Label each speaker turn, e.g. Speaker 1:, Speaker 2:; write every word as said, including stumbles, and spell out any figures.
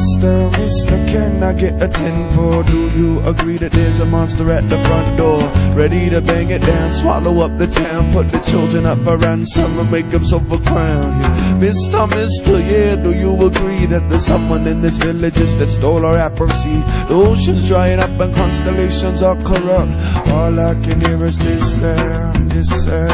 Speaker 1: Mister, Mister, can I get a ten for? Do you agree that there's a monster at the front door, ready to bang it down, swallow up the town, put the children up for ransom and make himself a crown? Yeah. Mister, Mister, yeah, do you agree that there's someone in this village that stole our apple seed? The ocean's drying up and constellations are corrupt. All I can hear is this sound, this sound.